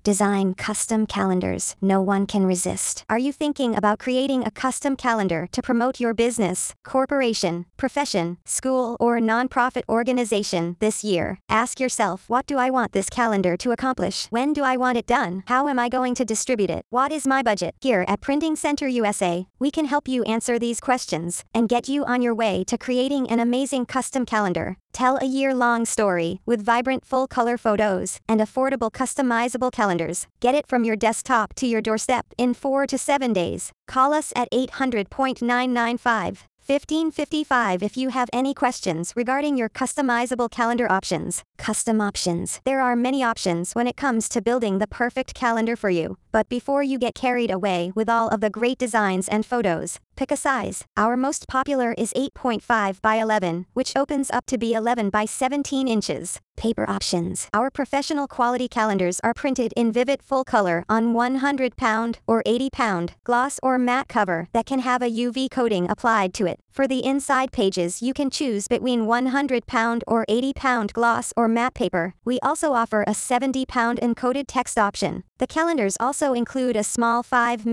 Design custom calendars no one can resist. Are you thinking about creating a custom calendar to promote your business, corporation, profession, school, or nonprofit organization this year? Ask yourself, what do I want this calendar to accomplish? When do I want it done? How am I going to distribute it? What is my budget? Here at Printing Center USA, we can help you answer these questions and get you on your way to creating an amazing custom calendar. Tell a year-long story with vibrant full-color photos and affordable customizable calendars. Get it from your desktop to your doorstep in 4 to 7 days. Call us at 800.995-1555 if you have any questions regarding your customizable calendar options. Custom options. There are many options when it comes to building the perfect calendar for you. But before you get carried away with all of the great designs and photos, pick a size. Our most popular is 8.5 by 11, which opens up to be 11 by 17 inches. Paper options. Our professional quality calendars are printed in vivid full color on 100-pound or 80-pound gloss or matte cover that can have a UV coating applied to it. For the inside pages, you can choose between 100-pound or 80-pound gloss or matte paper. We also offer a 70-pound encoded text option. The calendars also include a small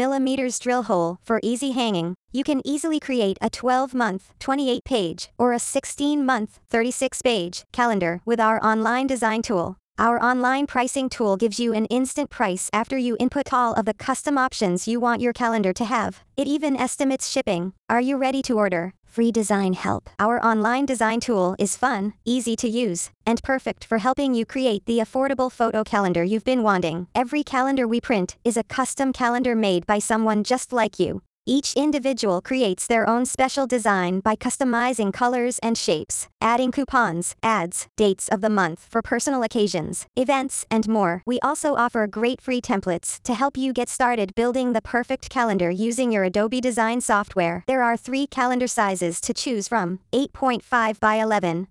5mm drill hole for easy hanging. You can easily create a 12-month, 28-page, or a 16-month, 36-page calendar with our online design tool. Our online pricing tool gives you an instant price after you input all of the custom options you want your calendar to have. It even estimates shipping. Are you ready to order? Free design help. Our online design tool is fun, easy to use, and perfect for helping you create the affordable photo calendar you've been wanting. Every calendar we print is a custom calendar made by someone just like you. Each individual creates their own special design by customizing colors and shapes, adding coupons, ads, dates of the month for personal occasions, events, and more. We also offer great free templates to help you get started building the perfect calendar using your Adobe Design software. There are 3 calendar sizes to choose from: 8.5 by 11,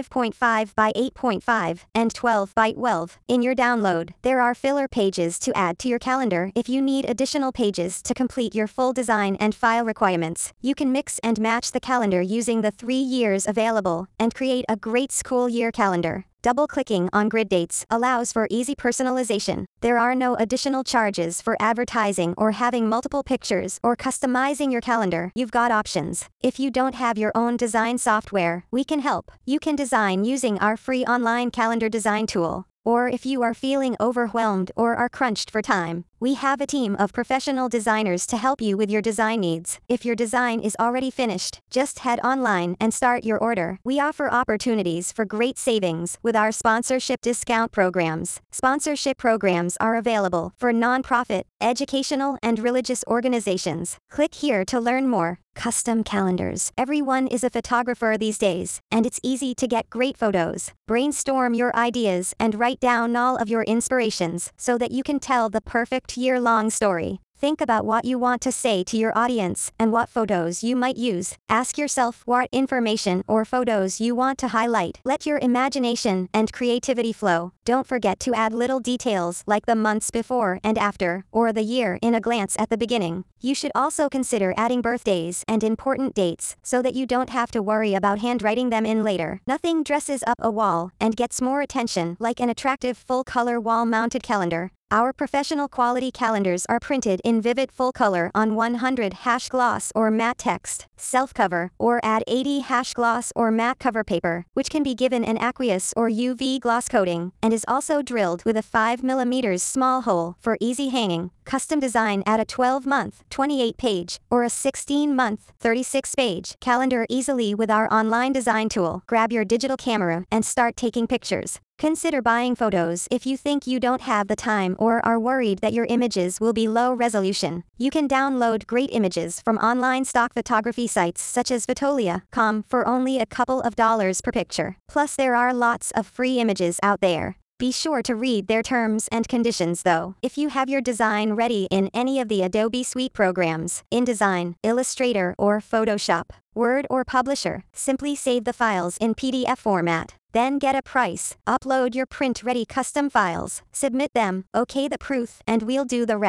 5.5 by 8.5, and 12 by 12. In your download, there are filler pages to add to your calendar if you need additional pages to complete your full design and file requirements. You can mix and match the calendar using the 3 years available and create a great school year calendar. Double-clicking on grid dates allows for easy personalization. There are no additional charges for advertising or having multiple pictures or customizing your calendar. You've got options. If you don't have your own design software, we can help. You can design using our free online calendar design tool. Or if you are feeling overwhelmed or are crunched for time, we have a team of professional designers to help you with your design needs. If your design is already finished, just head online and start your order. We offer opportunities for great savings with our sponsorship discount programs. Sponsorship programs are available for nonprofit, educational, and religious organizations. Click here to learn more. Custom calendars. Everyone is a photographer these days, and it's easy to get great photos. Brainstorm your ideas and write down all of your inspirations so that you can tell the perfect year-long story. Think about what you want to say to your audience and what photos you might use. Ask yourself what information or photos you want to highlight. Let your imagination and creativity flow. Don't forget to add little details like the months before and after, or the year in a glance at the beginning. You should also consider adding birthdays and important dates so that you don't have to worry about handwriting them in later. Nothing dresses up a wall and gets more attention like an attractive full-color wall-mounted calendar. Our professional quality calendars are printed in vivid full color on 100 gloss or matte text, self-cover, or add 80 gloss or matte cover paper, which can be given an aqueous or UV gloss coating, and is also drilled with a 5mm small hole for easy hanging. Custom design at a 12-month, 28-page, or a 16-month, 36-page calendar easily with our online design tool. Grab your digital camera and start taking pictures. Consider buying photos if you think you don't have the time or are worried that your images will be low resolution. You can download great images from online stock photography sites such as Fotolia.com for only a couple of dollars per picture. Plus, there are lots of free images out there. Be sure to read their terms and conditions though. If you have your design ready in any of the Adobe Suite programs, InDesign, Illustrator, or Photoshop, Word, or Publisher, simply save the files in PDF format. Then get a price, upload your print-ready custom files, submit them, OK the proof, and we'll do the rest.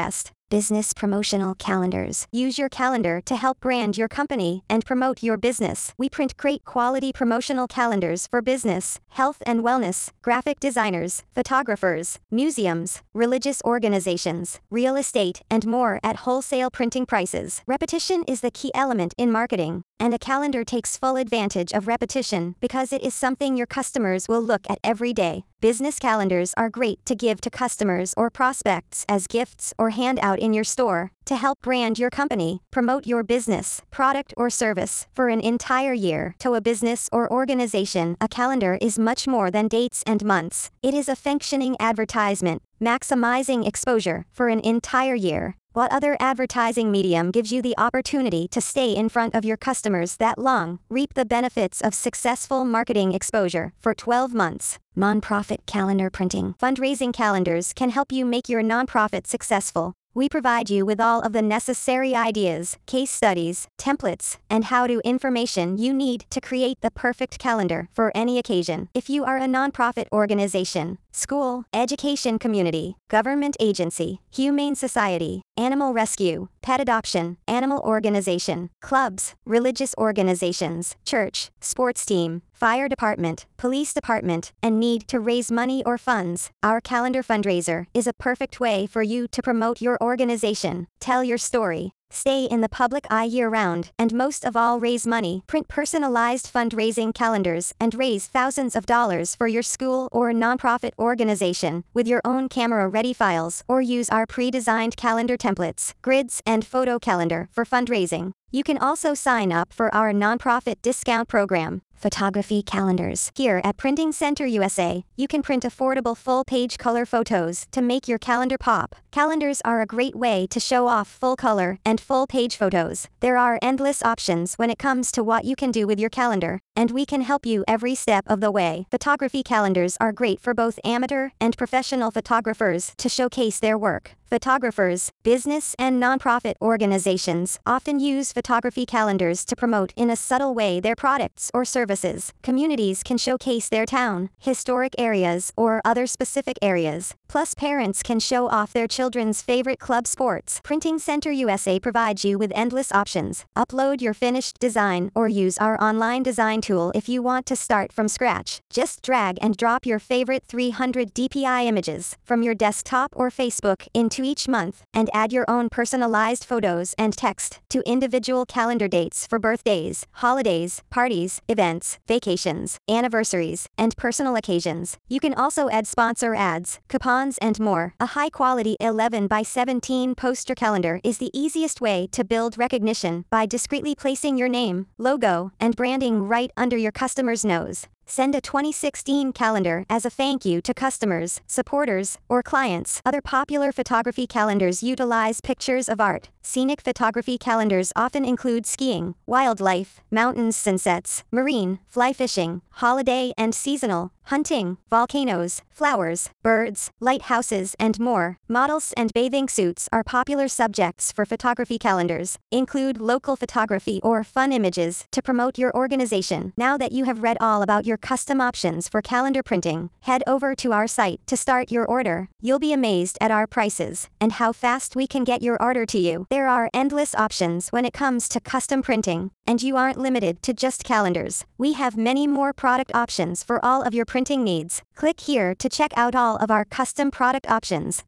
Business promotional calendars. Use your calendar to help brand your company and promote your business. We print great quality promotional calendars for business, health and wellness, graphic designers, photographers, museums, religious organizations, real estate, and more at wholesale printing prices. Repetition is the key element in marketing, and a calendar takes full advantage of repetition because it is something your customers will look at every day. Business calendars are great to give to customers or prospects as gifts or hand out in your store to help brand your company, promote your business, product or service for an entire year. To a business or organization, a calendar is much more than dates and months. It is a functioning advertisement, maximizing exposure for an entire year. What other advertising medium gives you the opportunity to stay in front of your customers that long? Reap the benefits of successful marketing exposure for 12 months. Nonprofit calendar printing. Fundraising calendars can help you make your nonprofit successful. We provide you with all of the necessary ideas, case studies, templates, and how-to information you need to create the perfect calendar for any occasion. If you are a nonprofit organization, school, education community, government agency, humane society, animal rescue, pet adoption, animal organization, clubs, religious organizations, church, sports team, fire department, police department, and need to raise money or funds, our calendar fundraiser is a perfect way for you to promote your organization, tell your story, stay in the public eye year-round, and most of all raise money. Print personalized fundraising calendars and raise thousands of dollars for your school or nonprofit organization with your own camera-ready files, or use our pre-designed calendar templates, grids, and photo calendar for fundraising. You can also sign up for our nonprofit discount program. Photography calendars. Here at Printing Center USA, you can print affordable full-page color photos to make your calendar pop. Calendars are a great way to show off full-color and full-page photos. There are endless options when it comes to what you can do with your calendar, and we can help you every step of the way. Photography calendars are great for both amateur and professional photographers to showcase their work. Photographers, business and nonprofit organizations often use photography calendars to promote in a subtle way their products or services. Communities can showcase their town, historic areas, or other specific areas. Plus, parents can show off their children's favorite club sports. Printing Center USA provides you with endless options. Upload your finished design or use our online design tool if you want to start from scratch. Just drag and drop your favorite 300 dpi images from your desktop or Facebook into each month, and add your own personalized photos and text to individual calendar dates for birthdays, holidays, parties, events, vacations, anniversaries, and personal occasions. You can also add sponsor ads, coupons, and more. A high-quality 11 by 17 poster calendar is the easiest way to build recognition by discreetly placing your name, logo, and branding right under your customer's nose. Send a 2016 calendar as a thank you to customers, supporters, or clients. Other popular photography calendars utilize pictures of art. Scenic photography calendars often include skiing, wildlife, mountains, sunsets, marine, fly fishing, holiday and seasonal, hunting, volcanoes, flowers, birds, lighthouses, and more. Models and bathing suits are popular subjects for photography calendars. Include local photography or fun images to promote your organization. Now that you have read all about your custom options for calendar printing, head over to our site to start your order. You'll be amazed at our prices and how fast we can get your order to you. There are endless options when it comes to custom printing, and you aren't limited to just calendars. We have many more product options for all of your printing needs. Click here to check out all of our custom product options.